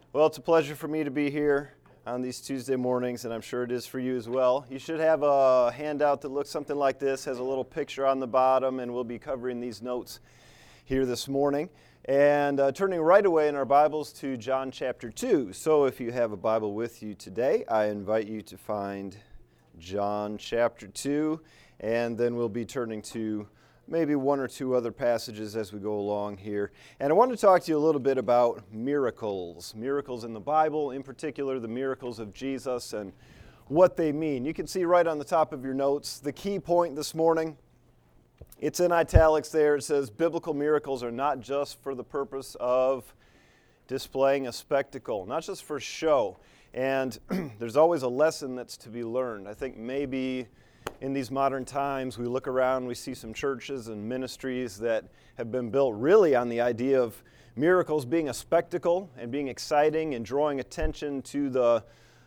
Well, it's a pleasure for me to be here on these Tuesday mornings, and I'm sure it is for you as well. You should have a handout that looks something like this, has a little picture on the bottom, and we'll be covering these notes here this morning. And turning right away in our Bibles to John chapter 2. So if you have a Bible with you today, I invite you to find John chapter 2, and then we'll be turning to maybe one or two other passages as we go along here. And I want to talk to you a little bit about miracles. Miracles in the Bible, in particular the miracles of Jesus and what they mean. You can see right on the top of your notes the key point this morning. It's in italics there. It says, biblical miracles are not just for the purpose of displaying a spectacle, not just for show. And there's always a lesson that's to be learned. I think maybe in these modern times, we look around, we see some churches and ministries that have been built really on the idea of miracles being a spectacle and being exciting and drawing attention to the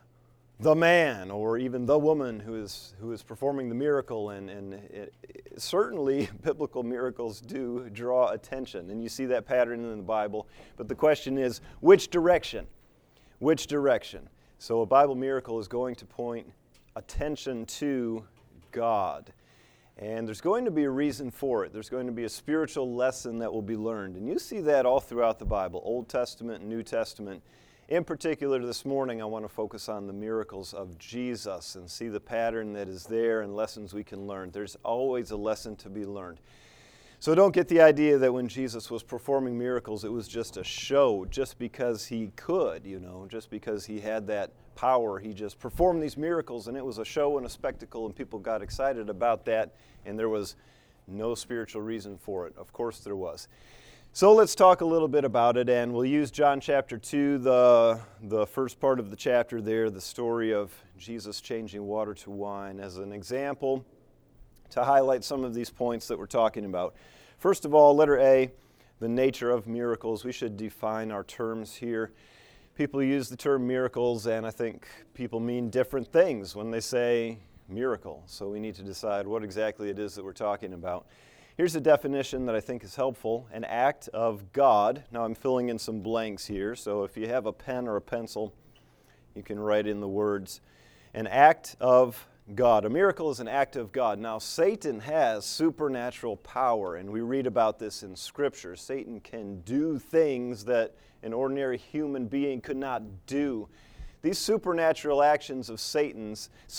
man or even the woman who is performing the miracle. And certainly, biblical miracles do draw attention. And you see that pattern in the Bible. But the question is, which direction? Which direction? So a Bible miracle is going to point attention to God. And there's going to be a reason for it. There's going to be a spiritual lesson that will be learned. And you see that all throughout the Bible, Old Testament and New Testament. In particular, this morning, I want to focus on the miracles of Jesus and see the pattern that is there and lessons we can learn. There's always a lesson to be learned. So don't get the idea that when Jesus was performing miracles, it was just a show, just because he could, just because he had that power. He just performed these miracles, and it was a show and a spectacle, and people got excited about that, and there was no spiritual reason for it. Of course there was. So let's talk a little bit about it, and we'll use John chapter 2, the first part of the chapter there, the story of Jesus changing water to wine, as an example to highlight some of these points that we're talking about. First of all, letter A, the nature of miracles. We should define our terms here. People use the term miracles, and I think people mean different things when they say miracle. So we need to decide what exactly it is that we're talking about. Here's a definition that I think is helpful: an act of God. Now I'm filling in some blanks here, so if you have a pen or a pencil, you can write in the words. An act of God. A miracle is an act of God. Now, Satan has supernatural power, and we read about this in Scripture. Satan can do things that an ordinary human being could not do. These supernatural actions of Satan,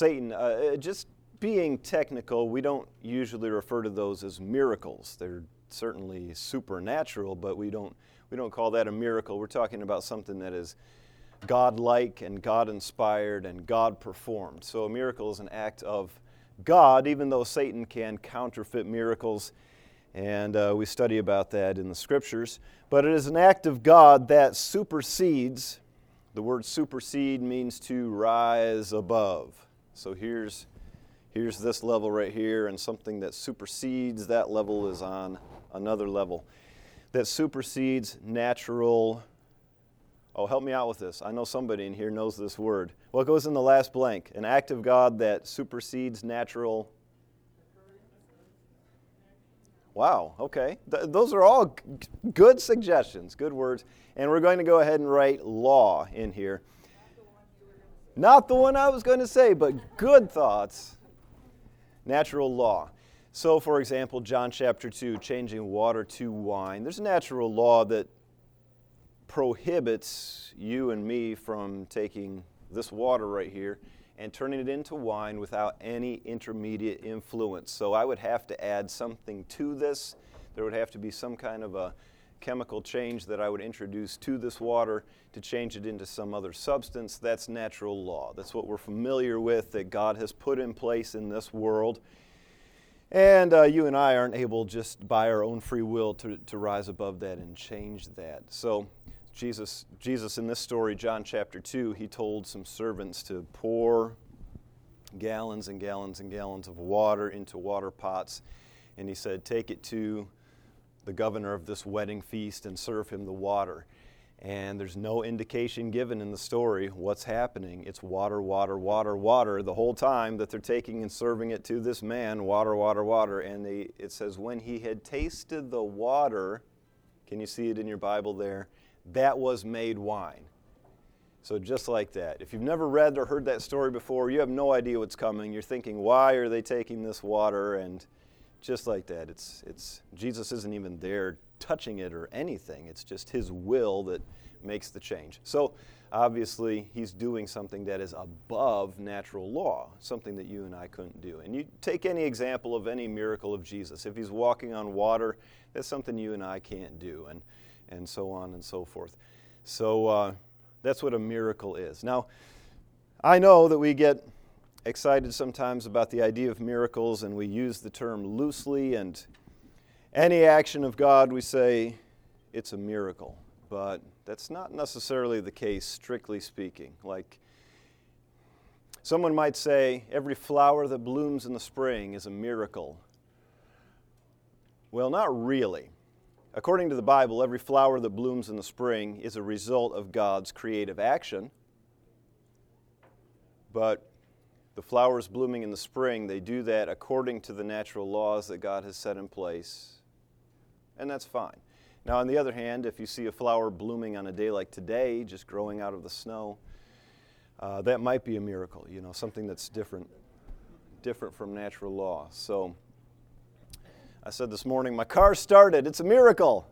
just being technical, we don't usually refer to those as miracles. They're certainly supernatural, but we don't call that a miracle. We're talking about something that is God-like and God-inspired and God-performed. So a miracle is an act of God, even though Satan can counterfeit miracles, and we study about that in the Scriptures. But it is an act of God that supersedes. The word supersede means to rise above. So here's this level right here, and something that supersedes that level is on another level. That supersedes natural. Oh, help me out with this. I know somebody in here knows this word. What goes in the last blank? An act of God that supersedes natural. Wow, okay. Those are all good suggestions, good words. And we're going to go ahead and write law in here. Not the one I was going to say, but good thoughts. Natural law. So, for example, John chapter 2, changing water to wine. There's a natural law that prohibits you and me from taking this water right here and turning it into wine without any intermediate influence. So I would have to add something to this. There would have to be some kind of a chemical change that I would introduce to this water to change it into some other substance. That's natural law. That's what we're familiar with, that God has put in place in this world. And you and I aren't able just by our own free will to rise above that and change that. So Jesus in this story, John chapter 2, he told some servants to pour gallons and gallons and gallons of water into water pots. And he said, take it to the governor of this wedding feast and serve him the water. And there's no indication given in the story what's happening. It's water, water, water, water the whole time that they're taking and serving it to this man, water, water, water. And it says, when he had tasted the water, can you see it in your Bible there? That was made wine. So just like that. If you've never read or heard that story before, you have no idea what's coming. You're thinking, why are they taking this water? And just like that, it's Jesus isn't even there touching it or anything. It's just his will that makes the change. So obviously, he's doing something that is above natural law, something that you and I couldn't do. And you take any example of any miracle of Jesus. If he's walking on water, that's something you and I can't do, and so on and so forth. So that's what a miracle is. Now, I know that we get excited sometimes about the idea of miracles, and we use the term loosely, and any action of God, we say it's a miracle. But that's not necessarily the case, strictly speaking. Like, someone might say, every flower that blooms in the spring is a miracle. Well, not really. According to the Bible, every flower that blooms in the spring is a result of God's creative action. But the flowers blooming in the spring, they do that according to the natural laws that God has set in place. And that's fine. Now, on the other hand, if you see a flower blooming on a day like today, just growing out of the snow, that might be a miracle, something that's different from natural law. So I said this morning, my car started. It's a miracle.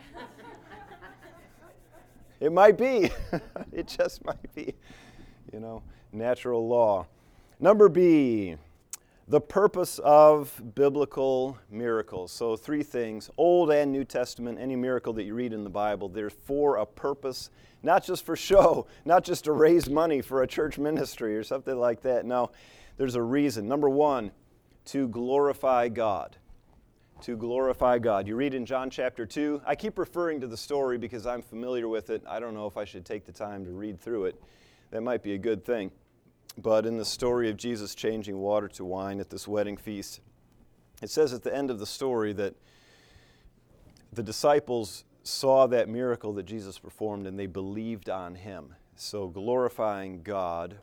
It might be. It just might be, natural law. Number B, the purpose of biblical miracles. So 3 things, Old and New Testament, any miracle that you read in the Bible, they're for a purpose, not just for show, not just to raise money for a church ministry or something like that. No, there's a reason. Number 1, to glorify God. To glorify God. You read in John chapter 2. I keep referring to the story because I'm familiar with it. I don't know if I should take the time to read through it. That might be a good thing. But in the story of Jesus changing water to wine at this wedding feast, it says at the end of the story that the disciples saw that miracle that Jesus performed and they believed on him. So glorifying God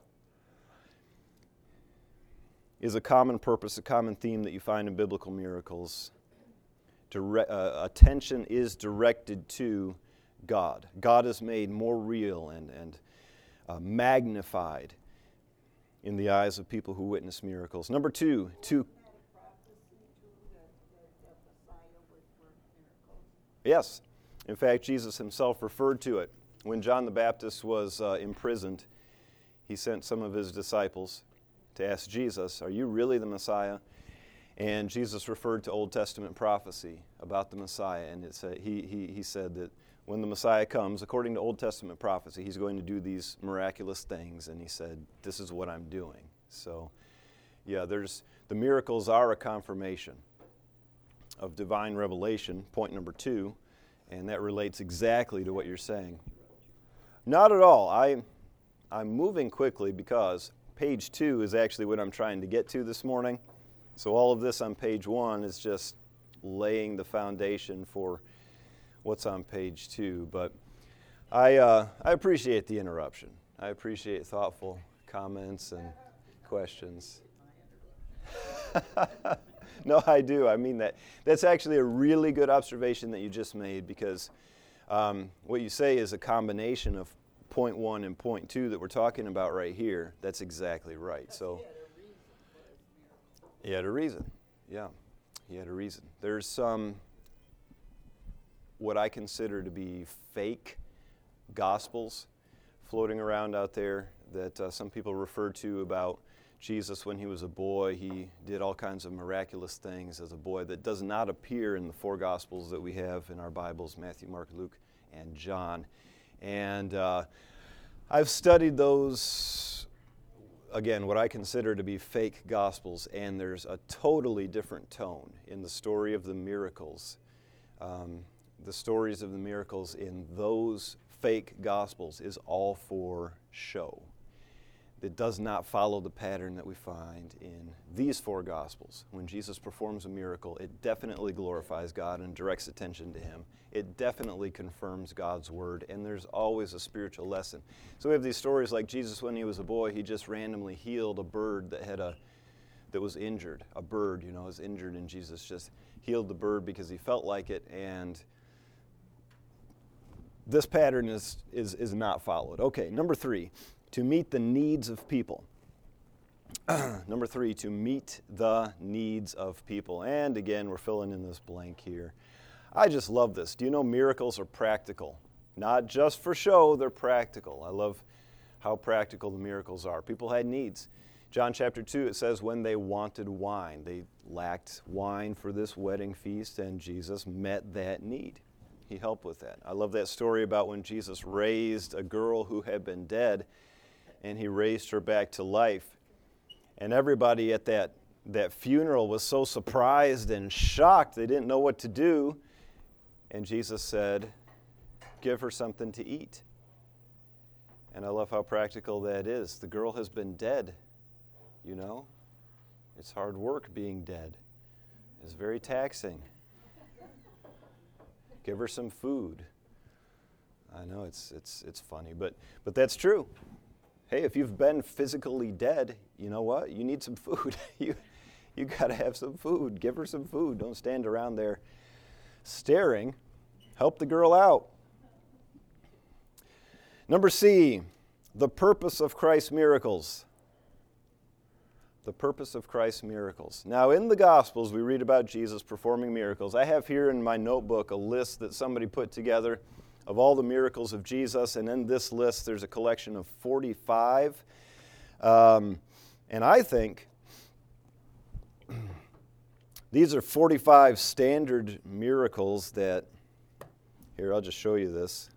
is a common purpose, a common theme that you find in biblical miracles. Attention is directed to God. God is made more real and magnified in the eyes of people who witness miracles. Number 2, yes. In fact, Jesus himself referred to it. When John the Baptist was imprisoned, he sent some of his disciples to ask Jesus, are you really the Messiah? And Jesus referred to Old Testament prophecy about the Messiah, and he said that when the Messiah comes, according to Old Testament prophecy, he's going to do these miraculous things, and he said, this is what I'm doing. So, yeah, the miracles are a confirmation of divine revelation, point number 2, and that relates exactly to what you're saying. Not at all. I'm moving quickly because page 2 is actually what I'm trying to get to this morning. So all of this on page 1 is just laying the foundation for what's on page 2. But I appreciate the interruption. I appreciate thoughtful comments and questions. No, I do. I mean that. That's actually a really good observation that you just made, because what you say is a combination of point 1 and point 2 that we're talking about right here. That's exactly right. So he had a reason. Yeah, he had a reason. There's some what I consider to be fake gospels floating around out there that some people refer to about Jesus when he was a boy. He did all kinds of miraculous things as a boy that does not appear in the 4 Gospels that we have in our Bibles, Matthew, Mark, Luke, and John. And I've studied those, again, what I consider to be fake Gospels, and there's a totally different tone in the story of the miracles. The stories of the miracles in those fake Gospels is all for show. It does not follow the pattern that we find in these 4 Gospels. When Jesus performs a miracle, it definitely glorifies God and directs attention to him. It definitely confirms God's word, and there's always a spiritual lesson. So we have these stories like Jesus, when he was a boy, he just randomly healed a bird that was injured. A bird, was injured, and Jesus just healed the bird because he felt like it, and this pattern is not followed. Okay, number 3, to meet the needs of people. Number 3, to meet the needs of people. And again, we're filling in this blank here. I just love this. Do you know miracles are practical? Not just for show, they're practical. I love how practical the miracles are. People had needs. John chapter 2, it says when they wanted wine. They lacked wine for this wedding feast, and Jesus met that need. He helped with that. I love that story about when Jesus raised a girl who had been dead, and he raised her back to life. And everybody at that funeral was so surprised and shocked, they didn't know what to do. And Jesus said, give her something to eat. And I love how practical that is. The girl has been dead, you know. It's hard work being dead. It's very taxing. Give her some food. I know it's funny, but that's true. Hey, if you've been physically dead, you know what? You need some food. you got to have some food. Give her some food. Don't stand around there staring. Help the girl out. Number C, the purpose of Christ's miracles. The purpose of Christ's miracles. Now, in the Gospels, we read about Jesus performing miracles. I have here in my notebook a list that somebody put together of all the miracles of Jesus, and in this list, there's a collection of 45. And I think these are 45 standard miracles that, here, I'll just show you this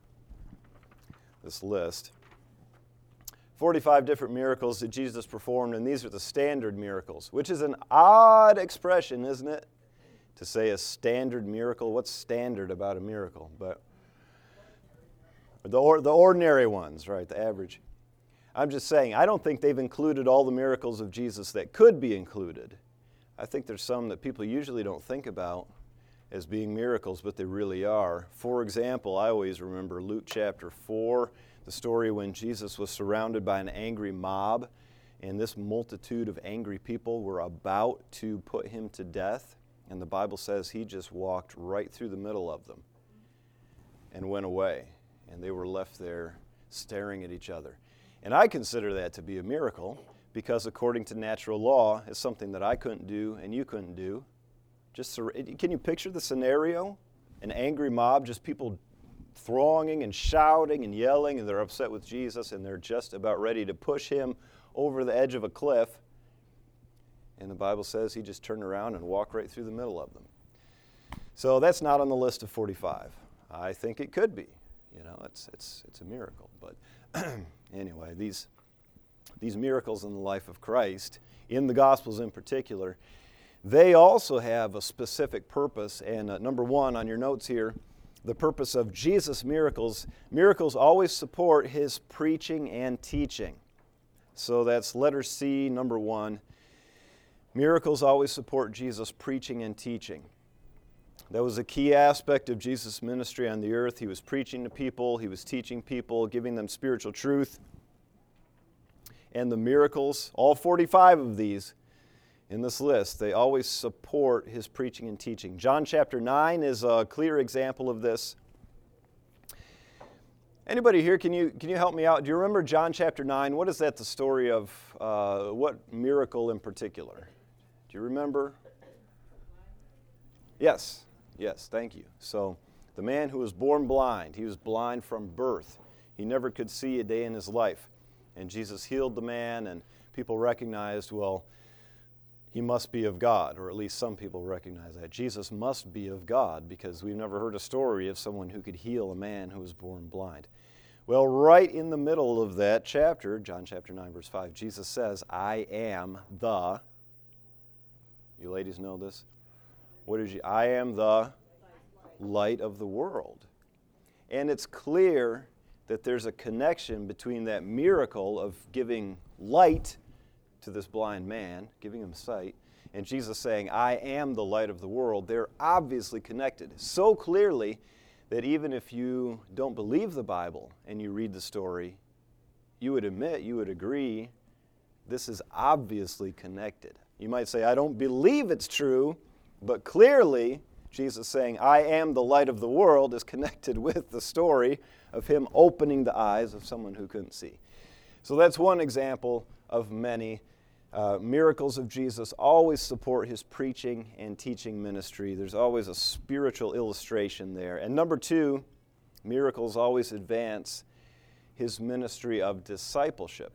list. 45 different miracles that Jesus performed, and these are the standard miracles, which is an odd expression, isn't it? To say a standard miracle. What's standard about a miracle? But the ordinary ones, right, the average. I'm just saying, I don't think they've included all the miracles of Jesus that could be included. I think there's some that people usually don't think about as being miracles, but they really are. For example, I always remember Luke chapter 4, the story when Jesus was surrounded by an angry mob, and this multitude of angry people were about to put him to death, and the Bible says he just walked right through the middle of them and went away, and they were left there staring at each other. And I consider that to be a miracle, because according to natural law, it's something that I couldn't do and you couldn't do. Can you picture the scenario? An angry mob, just people thronging and shouting and yelling, and they're upset with Jesus, and they're just about ready to push him over the edge of a cliff. And the Bible says he just turned around and walked right through the middle of them. So that's not on the list of 45. I think it could be. You know, it's a miracle. But anyway, these miracles in the life of Christ, in the Gospels in particular, they also have a specific purpose. And number 1 on your notes here, the purpose of Jesus' miracles. Miracles always support his preaching and teaching. So that's letter C, number 1. Miracles always support Jesus' preaching and teaching. That was a key aspect of Jesus' ministry on the earth. He was preaching to people, he was teaching people, giving them spiritual truth. And the miracles, all 45 of these in this list, they always support his preaching and teaching. John chapter 9 is a clear example of this. Anybody here, can you help me out? Do you remember John chapter 9? What is that the story of? What miracle in particular? Do you remember? Yes, thank you. So the man who was born blind, he was blind from birth. He never could see a day in his life. And Jesus healed the man, and people recognized, well, he must be of God, or at least some people recognize that. Jesus must be of God, because we've never heard a story of someone who could heal a man who was born blind. Well, right in the middle of that chapter, John chapter 9, verse 5, Jesus says, I am the, you ladies know this? I am the light of the world. And it's clear that there's a connection between that miracle of giving light to this blind man, giving him sight, and Jesus saying, I am the light of the world. They're obviously connected so clearly that even if you don't believe the Bible and you read the story, you would admit, you would agree, this is obviously connected. You might say, I don't believe it's true, but clearly Jesus saying, I am the light of the world is connected with the story of him opening the eyes of someone who couldn't see. So that's one example of many. Miracles of Jesus always support his preaching and teaching ministry. There's always a spiritual illustration there. And number two, miracles always advance his ministry of discipleship.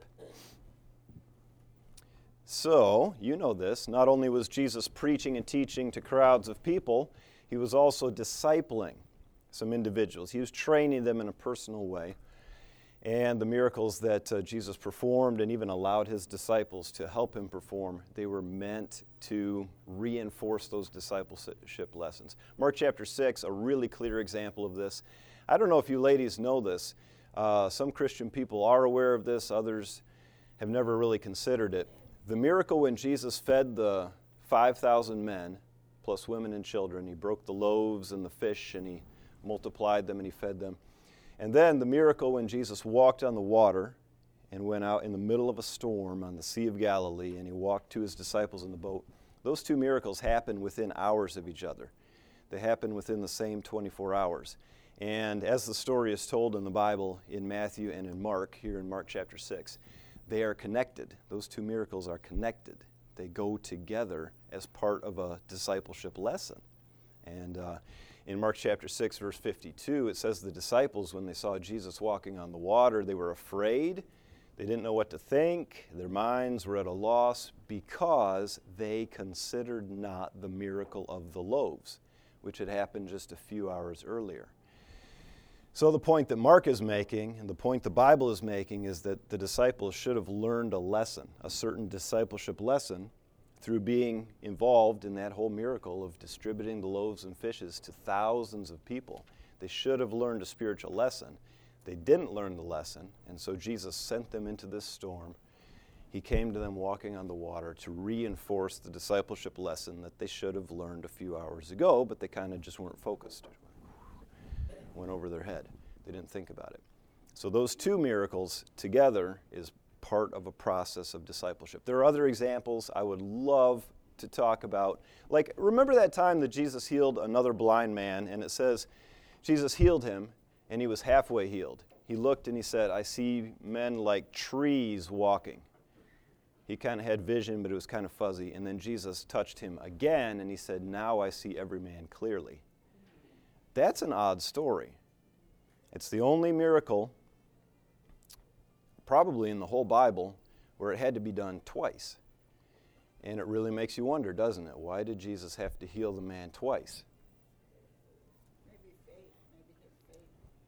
So, you know this, not only was Jesus preaching and teaching to crowds of people, he was also discipling some individuals. He was training them in a personal way. And the miracles that Jesus performed and even allowed his disciples to help him perform, they were meant to reinforce those discipleship lessons. Mark chapter 6, a really clear example of this. I don't know if you ladies know this. Some Christian people are aware of this. Others have never really considered it. The miracle when Jesus fed the 5,000 men, plus women and children, he broke the loaves and the fish and he multiplied them and he fed them. And then the miracle when Jesus walked on the water and went out in the middle of a storm on the Sea of Galilee and he walked to his disciples in the boat. Those two miracles happened within hours of each other. They happened within the same 24 hours. And as the story is told in the Bible, in Matthew and in Mark, here in Mark chapter 6, they are connected. Those two miracles are connected. They go together as part of a discipleship lesson. And in Mark chapter 6, verse 52, it says the disciples, when they saw Jesus walking on the water, they were afraid. They didn't know what to think. Their minds were at a loss because they considered not the miracle of the loaves, which had happened just a few hours earlier. So the point that Mark is making, and the point the Bible is making, is that the disciples should have learned a lesson, a certain discipleship lesson, through being involved in that whole miracle of distributing the loaves and fishes to thousands of people. They should have learned a spiritual lesson. They didn't learn the lesson, and so Jesus sent them into this storm. He came to them walking on the water to reinforce the discipleship lesson that they should have learned a few hours ago, but they kind of just weren't focused. Went over their head. They didn't think about it. So those two miracles together is part of a process of discipleship. There are other examples I would love to talk about. Like, remember that time that Jesus healed another blind man, and it says Jesus healed him, and he was halfway healed. He looked and he said, I see men like trees walking. He kind of had vision, but it was kind of fuzzy. And then Jesus touched him again, and he said, now I see every man clearly. That's an odd story. It's the only miracle, probably in the whole Bible, where it had to be done twice. And it really makes you wonder, doesn't it? Why did Jesus have to heal the man twice? Maybe faith. Maybe his faith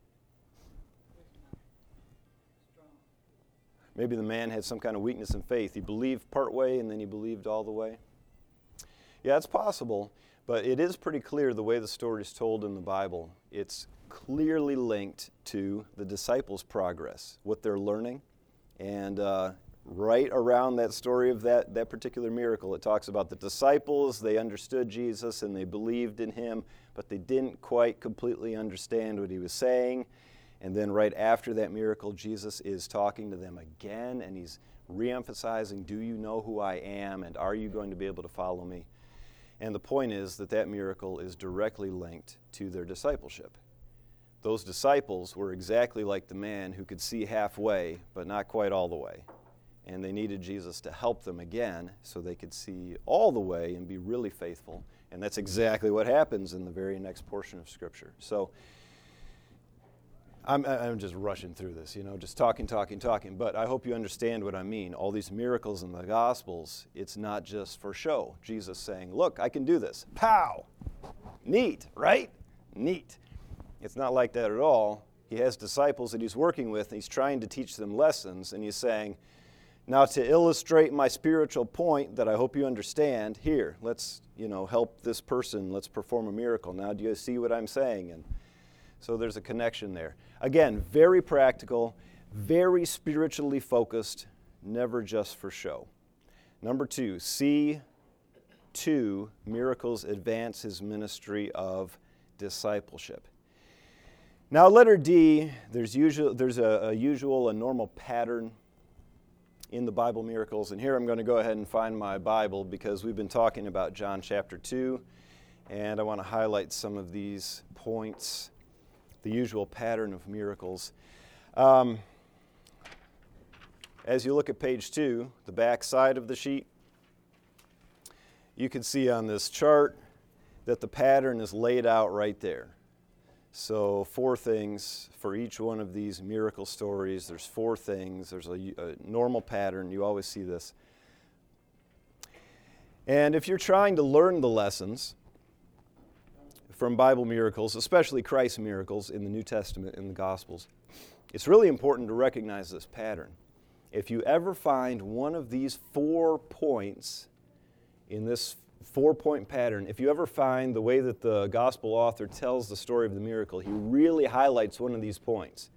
was not strong. Maybe the man had some kind of weakness in faith. He believed part way and then he believed all the way. Yeah, it's possible. But it is pretty clear the way the story is told in the Bible. It's clearly linked to the disciples' progress, what they're learning. And right around that story of that particular miracle, it talks about the disciples. They understood Jesus and they believed in him, but they didn't quite completely understand what he was saying. And then right after that miracle, Jesus is talking to them again, and he's reemphasizing, do you know who I am, and are you going to be able to follow me? And the point is that miracle is directly linked to their discipleship. Those disciples were exactly like the man who could see halfway, but not quite all the way. And they needed Jesus to help them again so they could see all the way and be really faithful. And that's exactly what happens in the very next portion of Scripture. So I'm just rushing through this, just talking. But I hope you understand what I mean. All these miracles in the Gospels, it's not just for show. Jesus saying, look, I can do this. Pow! Neat, right? Neat. It's not like that at all. He has disciples that he's working with, and he's trying to teach them lessons, and he's saying, now to illustrate my spiritual point that I hope you understand, here, let's, help this person. Let's perform a miracle. Now do you see what I'm saying? And so there's a connection there. Again, very practical, very spiritually focused, never just for show. Number 2, C2, miracles advance his ministry of discipleship. Now, letter D, there's a usual, a normal pattern in the Bible miracles. And here I'm going to go ahead and find my Bible because we've been talking about John chapter 2, and I want to highlight some of these points. the usual pattern of miracles. As you look at page 2, the back side of the sheet, you can see on this chart that the pattern is laid out right there. So 4 things for each one of these miracle stories. There's 4 things. There's a normal pattern. You always see this. And if you're trying to learn the lessons from Bible miracles, especially Christ's miracles in the New Testament, in the Gospels, it's really important to recognize this pattern. If you ever find one of these 4 points in this 4-point pattern, if you ever find the way that the gospel author tells the story of the miracle, he really highlights one of these points.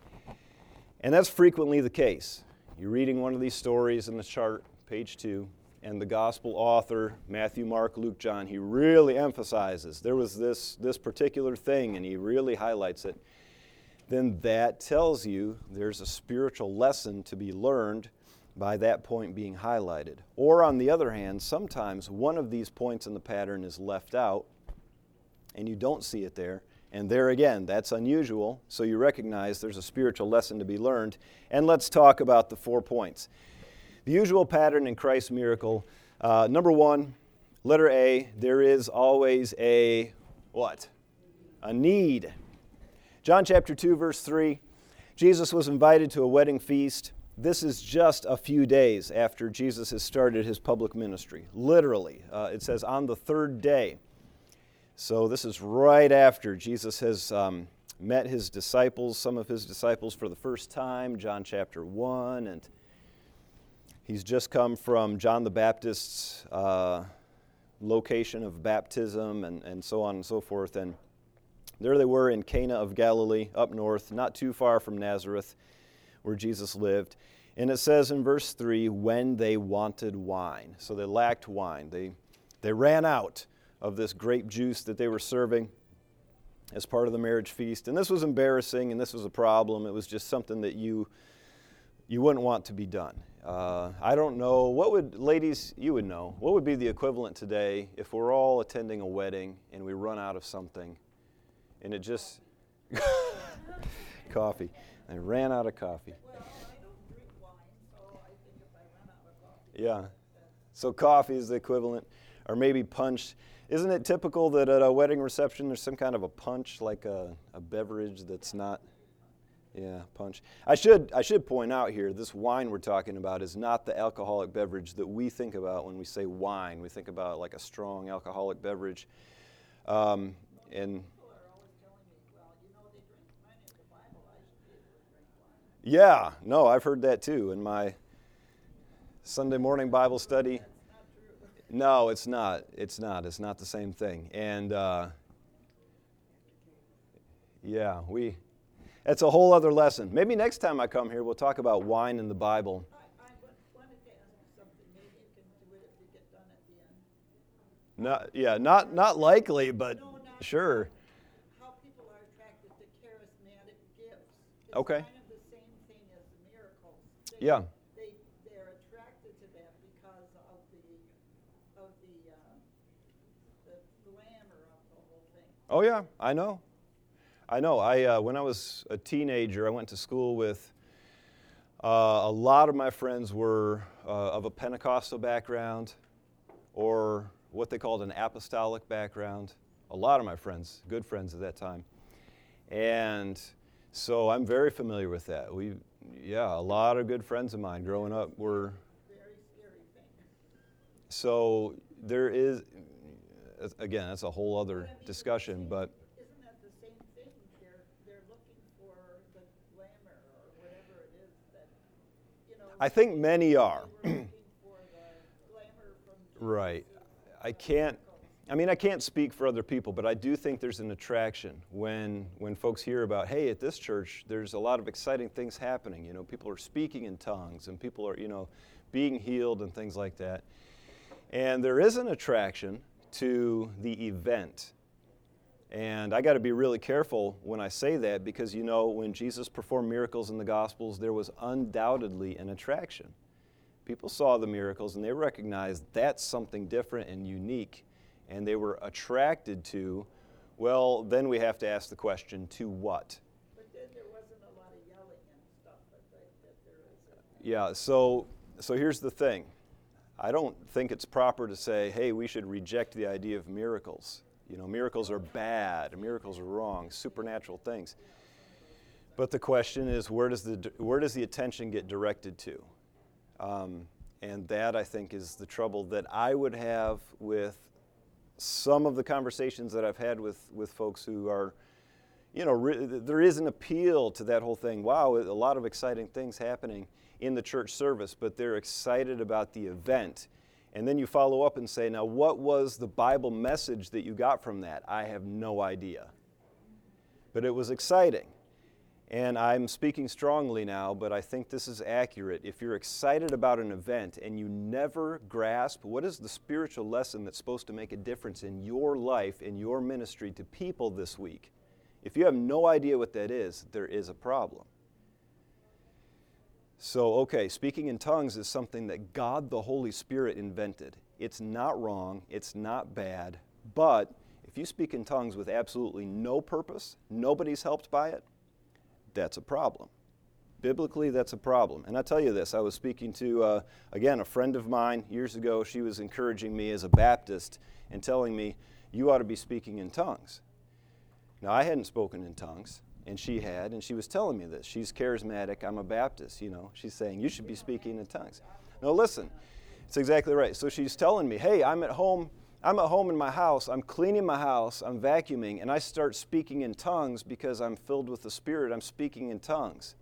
And that's frequently the case. You're reading one of these stories in the chart, page 2, and the gospel author, Matthew, Mark, Luke, John, he really emphasizes there was this particular thing, and he really highlights it. Then that tells you there's a spiritual lesson to be learned by that point being highlighted. Or on the other hand, sometimes one of these points in the pattern is left out and you don't see it there. And there again, that's unusual, so you recognize there's a spiritual lesson to be learned. And let's talk about the 4 points. The usual pattern in Christ's miracle, number 1, letter A, there is always a what? A need. John chapter 2, verse 3, Jesus was invited to a wedding feast. This is just a few days after Jesus has started his public ministry. Literally, it says on the 3rd day. So this is right after Jesus has met his disciples, some of his disciples for the first time, John chapter 1, and he's just come from John the Baptist's location of baptism and so on and so forth. And there they were in Cana of Galilee, up north, not too far from Nazareth, where Jesus lived. And it says in verse 3, when they wanted wine. So they lacked wine. They ran out of this grape juice that they were serving as part of the marriage feast. And this was embarrassing, and this was a problem. It was just something that you wouldn't want to be done. I don't know, ladies, you would know, what would be the equivalent today if we're all attending a wedding and we run out of something, and it just, coffee. They ran out of coffee. Well, I don't drink wine, so I think if I run out of coffee. Yeah. So coffee is the equivalent, or maybe punch. Isn't it typical that at a wedding reception there's some kind of a punch, like a beverage that's not, yeah, punch. I should point out here, this wine we're talking about is not the alcoholic beverage that we think about when we say wine. We think about like a strong alcoholic beverage. And People are always telling me, well, you know, they drink wine in the Bible. I should be able to drink wine. yeah, no, I've heard that too in my Sunday morning Bible study. That's not true. No, it's not. It's not the same thing. And yeah, that's a whole other lesson. Maybe next time I come here, we'll talk about wine in the Bible. I wanted to ask you something. Maybe you can do it if you get done at the end. Not likely, but No, not sure. how people are attracted to charismatic gifts. It's Okay. kind of the same thing as the miracles. Yeah. They're attracted to that because of the glamour of the whole thing. Oh yeah, I know. When I was a teenager, I went to school with a lot of my friends were of a Pentecostal background or what they called an apostolic background. A lot of my friends, good friends at that time. And so I'm very familiar with that. A lot of good friends of mine growing up were. Very scary thing. So there is, again, that's a whole other discussion, but Isn't that the same thing? They're looking for the glamour or whatever it is that, you know. I think many are. They were looking for the glamour from Jesus Right. or I can't speak for other people, but I do think there's an attraction when folks hear about, hey, at this church, there's a lot of exciting things happening. You know, people are speaking in tongues and people are, being healed and things like that. And there is an attraction to the event. And I got to be really careful when I say that because, when Jesus performed miracles in the Gospels, there was undoubtedly an attraction. People saw the miracles and they recognized that's something different and unique, and they were attracted to Well, then we have to ask the question, to what? But then there wasn't a lot of yelling and stuff, I think, that there is. Yeah, so here's the thing. I don't think it's proper to say, hey, we should reject the idea of miracles. You know, miracles are bad, miracles are wrong, supernatural things. But the question is, where does the attention get directed to? And that, I think, is the trouble that I would have with some of the conversations that I've had with folks who are, you know, there is an appeal to that whole thing. Wow, a lot of exciting things happening in the church service, but they're excited about the event. And then you follow up and say, now, what was the Bible message that you got from that? I have no idea. But it was exciting. And I'm speaking strongly now, but I think this is accurate. If you're excited about an event and you never grasp what is the spiritual lesson that's supposed to make a difference in your life, in your ministry to people this week, if you have no idea what that is, there is a problem. So, okay, speaking in tongues is something that God the Holy Spirit invented. It's not wrong, it's not bad, but if you speak in tongues with absolutely no purpose, nobody's helped by it, that's a problem. Biblically, that's a problem. And I tell you this, I was speaking to, again, a friend of mine years ago. She was encouraging me as a Baptist and telling me, you ought to be speaking in tongues. Now, I hadn't spoken in tongues, and she had, and she was telling me this. She's charismatic, I'm a Baptist, you know. She's saying, you should be speaking in tongues. No, listen, it's exactly right. So she's telling me, hey, I'm at home in my house, I'm cleaning my house, I'm vacuuming, and I start speaking in tongues because I'm filled with the Spirit. I'm speaking in tongues.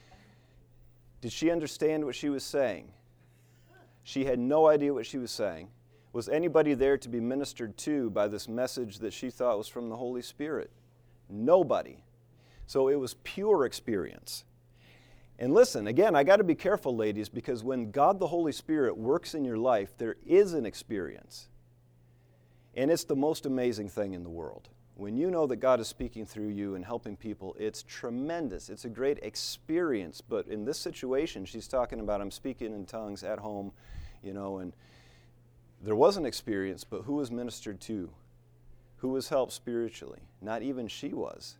Did she understand what she was saying? She had no idea what she was saying. Was anybody there to be ministered to by this message that she thought was from the Holy Spirit? Nobody. So it was pure experience. And listen, again, I got to be careful, ladies, because when God the Holy Spirit works in your life, there is an experience. And it's the most amazing thing in the world. When you know that God is speaking through you and helping people, it's tremendous. It's a great experience. But in this situation, she's talking about, I'm speaking in tongues at home, you know, and there was an experience, but who was ministered to? Who was helped spiritually? Not even she was.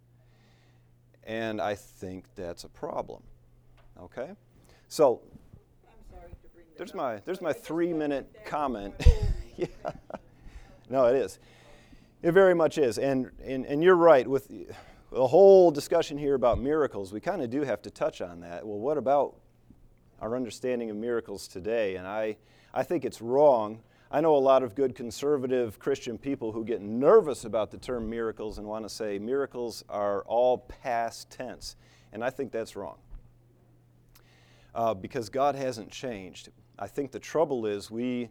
And I think that's a problem. Okay? So, I'm sorry to bring that up. there's my 3-minute comment. Yeah. No, it is. It very much is. And you're right. With the whole discussion here about miracles, we kind of do have to touch on that. Well, what about our understanding of miracles today? And I think it's wrong. I know a lot of good conservative Christian people who get nervous about the term miracles and want to say miracles are all past tense. And I think that's wrong. Because God hasn't changed. I think the trouble is we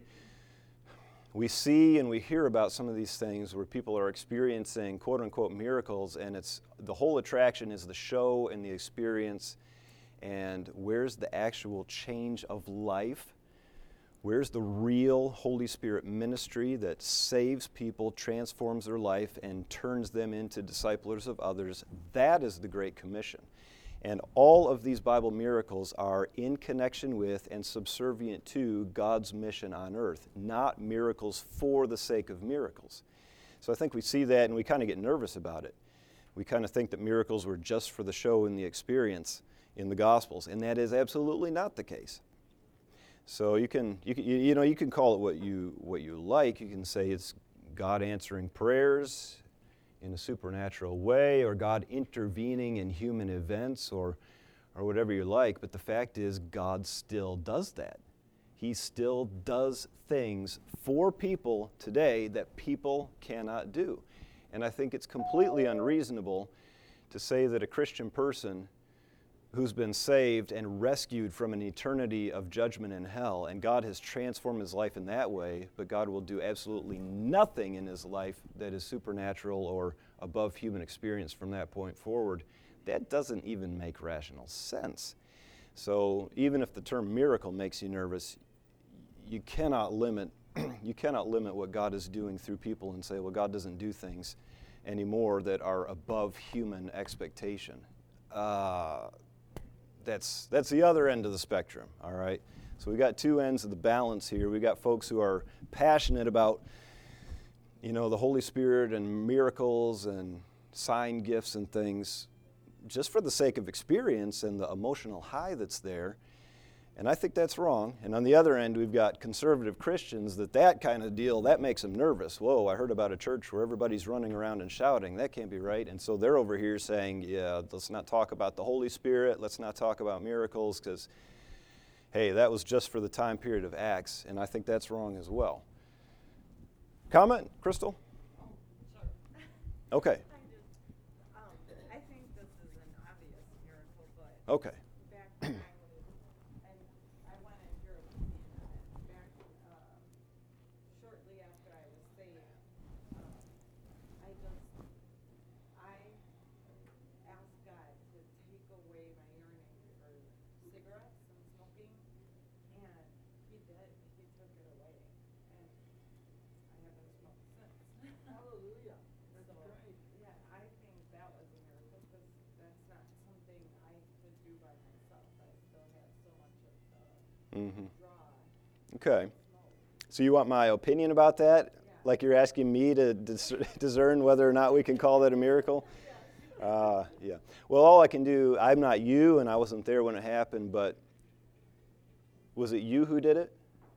see and we hear about some of these things where people are experiencing quote-unquote miracles, and it's the whole attraction is the show and the experience. And where's the actual change of life? Where's the real Holy Spirit ministry that saves people, transforms their life, and turns them into disciplers of others? That is the Great Commission. And all of these Bible miracles are in connection with and subservient to God's mission on earth, not miracles for the sake of miracles. So I think we see that and we kind of get nervous about it. We kind of think that miracles were just for the show and the experience in the Gospels, and that is absolutely not the case. So you can call it what you like. You can say it's God answering prayers in a supernatural way, or God intervening in human events, or whatever you like. But the fact is, God still does that. He still does things for people today that people cannot do. And I think it's completely unreasonable to say that a Christian person who's been saved and rescued from an eternity of judgment in hell, and God has transformed his life in that way, but God will do absolutely nothing in his life that is supernatural or above human experience from that point forward, that doesn't even make rational sense. So even if the term miracle makes you nervous, you cannot limit what God is doing through people and say, well, God doesn't do things anymore that are above human expectation. That's the other end of the spectrum, all right? So we got two ends of the balance here. We got folks who are passionate about, the Holy Spirit and miracles and sign gifts and things just for the sake of experience and the emotional high that's there. And I think that's wrong. And on the other end, we've got conservative Christians that kind of deal, that makes them nervous. Whoa, I heard about a church where everybody's running around and shouting. That can't be right. And so they're over here saying, yeah, let's not talk about the Holy Spirit. Let's not talk about miracles because, hey, that was just for the time period of Acts. And I think that's wrong as well. Comment, Crystal? Okay. I think this is an obvious miracle, but Okay. back when and I wanted your opinion on it. Back shortly after I was saved, I asked God to take away my yearning for cigarettes and smoking, and He did. He took it away, and I haven't smoked since. Hallelujah. That's great. Yeah, I think that was a miracle because that's not something I could do by myself. I still have so much of the draw. Okay. So you want my opinion about that? Yeah. Like you're asking me to discern whether or not we can call that a miracle? Yeah. Well, all I can do, I'm not you, and I wasn't there when it happened, but was it you who did it?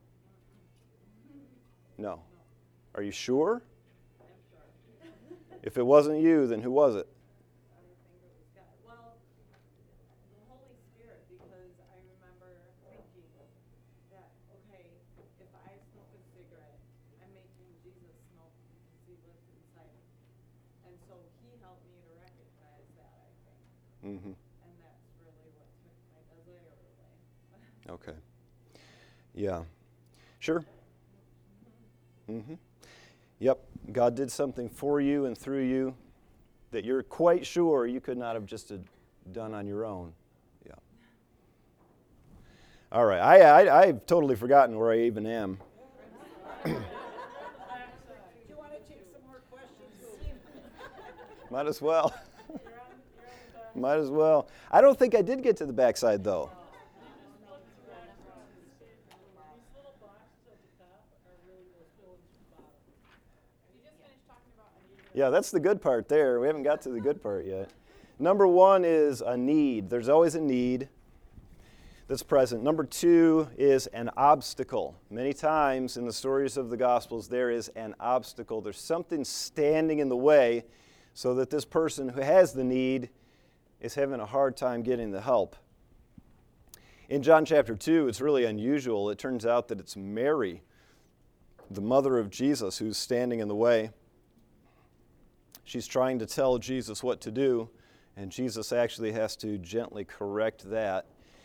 No. Are you sure? I'm sure. If it wasn't you, then who was it? I think it was God. Well, the Holy Spirit, because I remember thinking that, okay, if I smoke a cigarette, I'm making Jesus smoke because He lives inside me. And so He helped me to recognize that, I think. Mm-hmm. And that's really what took my desire away. Okay. Yeah. Sure. Mm-hmm. Yep. God did something for you and through you that you're quite sure you could not have just done on your own. Yeah. All right. I've totally forgotten where I even am. Do you want to take some more questions? Might as well. Might as well. I don't think I did get to the backside, though. Yeah, that's the good part there. We haven't got to the good part yet. Number one is a need. There's always a need that's present. Number two is an obstacle. Many times in the stories of the Gospels, there is an obstacle. There's something standing in the way so that this person who has the need is having a hard time getting the help. In John chapter 2, it's really unusual. It turns out that it's Mary, the mother of Jesus, who's standing in the way. She's trying to tell Jesus what to do, and Jesus actually has to gently correct that.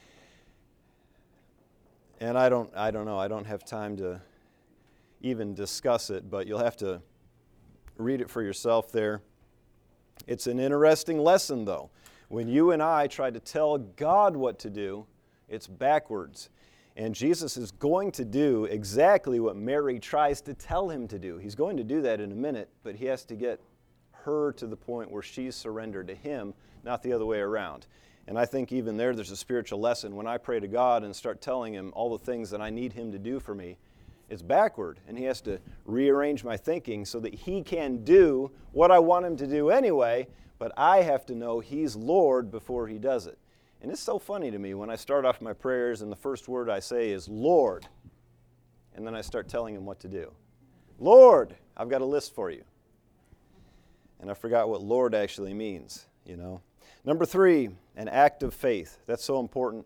And I don't know. I don't have time to even discuss it, but you'll have to read it for yourself there. It's an interesting lesson, though. When you and I try to tell God what to do, it's backwards. And Jesus is going to do exactly what Mary tries to tell him to do. He's going to do that in a minute, but he has to get her to the point where she's surrendered to him, not the other way around. And I think even there's a spiritual lesson. When I pray to God and start telling him all the things that I need him to do for me, it's backward. And he has to rearrange my thinking so that he can do what I want him to do anyway, but I have to know he's Lord before he does it. And it's so funny to me when I start off my prayers and the first word I say is Lord. And then I start telling him what to do. Lord, I've got a list for you. And I forgot what Lord actually means, you know. Number 3, an act of faith. That's so important.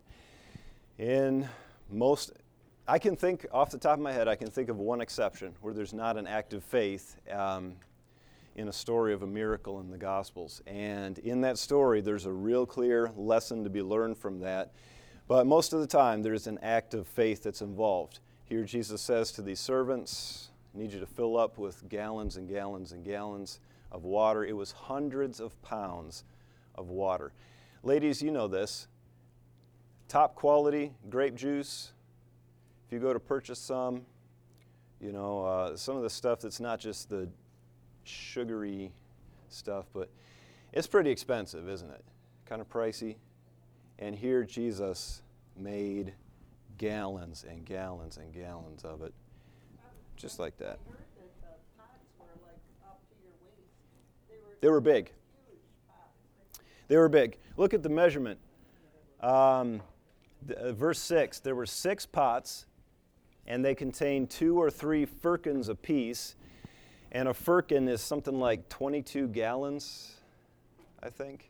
I can think, off the top of my head, I can think of one exception where there's not an act of faith in a story of a miracle in the Gospels. And in that story, there's a real clear lesson to be learned from that. But most of the time, there's an act of faith that's involved. Here Jesus says to these servants, I need you to fill up with gallons and gallons and gallons of water. It was hundreds of pounds of water. Ladies, you know this. Top quality grape juice. If you go to purchase some, you know, some of the stuff that's not just the sugary stuff, but it's pretty expensive, isn't it? Kind of pricey. And here Jesus made gallons and gallons and gallons of it. Just like that. I heard that the pots were like They were big. They were big. Look at the measurement. Verse 6, there were 6 pots, and they contained 2 or 3 firkins apiece. And a firkin is something like 22 gallons, I think.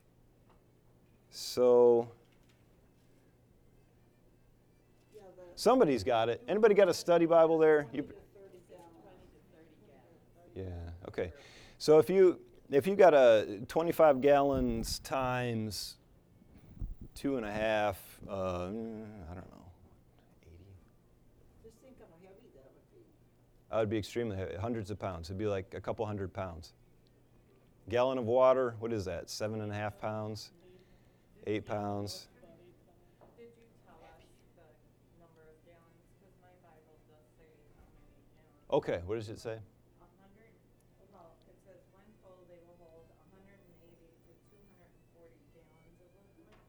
So, somebody's got it. Anybody got a study Bible there? Yeah, okay. So if you got a 25 gallons times 2.5, I don't know, 80. Just think how heavy that would be. That would be extremely heavy, hundreds of pounds. It'd be like a couple hundred pounds. Gallon of water, what is that, 7.5 pounds, 8 pounds? Did you tell us the number of gallons? Because my Bible does say how many gallons. Okay, what does it say? 100, well, it says when full they will hold 180 to 240 gallons of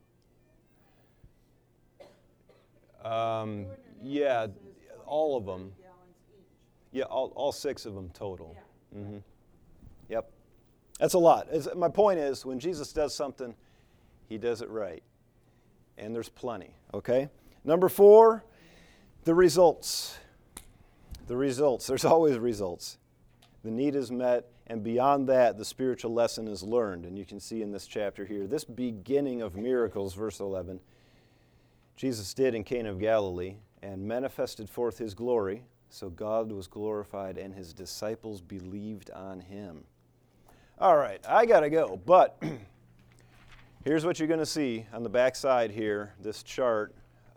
liquid. Yeah, all of them. Gallons each. Yeah, all 6 of them total. Yeah. Mm-hmm. Yep. That's a lot. My point is, when Jesus does something, he does it right. And there's plenty, okay? Number 4, the results. The results. There's always results. The need is met, and beyond that, the spiritual lesson is learned. And you can see in this chapter here, this beginning of miracles, verse 11, Jesus did in Cana of Galilee and manifested forth his glory, so God was glorified and his disciples believed on him. All right, I got to go, but here's what you're going to see on the back side here, this chart.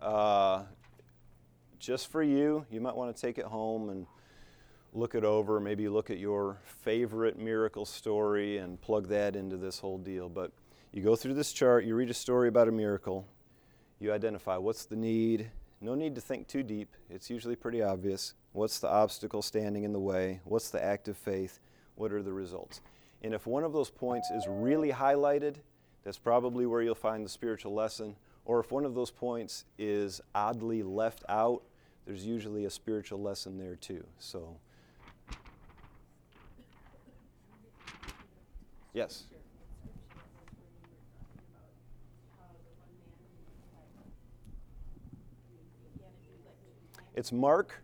Just for you, you might want to take it home and look it over, maybe look at your favorite miracle story and plug that into this whole deal. But you go through this chart, you read a story about a miracle, you identify what's the need. No need to think too deep. It's usually pretty obvious. What's the obstacle standing in the way? What's the act of faith? What are the results? And if one of those points is really highlighted, that's probably where you'll find the spiritual lesson. Or if one of those points is oddly left out, there's usually a spiritual lesson there too. So, yes? It's Mark.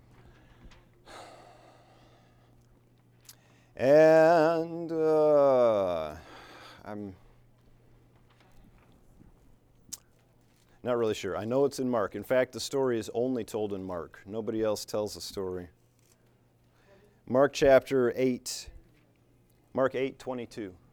And I'm not really sure. I know it's in Mark. In fact, the story is only told in Mark. Nobody else tells the story. Mark chapter 8. Mark 8:22.